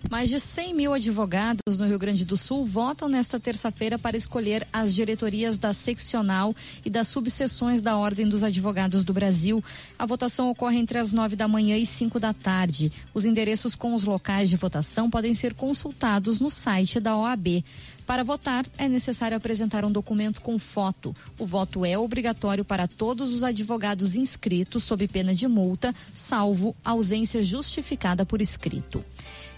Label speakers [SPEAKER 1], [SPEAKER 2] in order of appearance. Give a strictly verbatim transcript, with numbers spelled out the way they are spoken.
[SPEAKER 1] Mais de cem mil advogados no Rio Grande do Sul votam nesta terça-feira para escolher as diretorias da seccional e das subseções da Ordem dos Advogados do Brasil. A votação ocorre entre as nove da manhã e cinco da tarde. Os endereços com os locais de votação podem ser consultados no site da O A B. Para votar, é necessário apresentar um documento com foto. O voto é obrigatório para todos os advogados inscritos, sob pena de multa, salvo ausência justificada por escrito.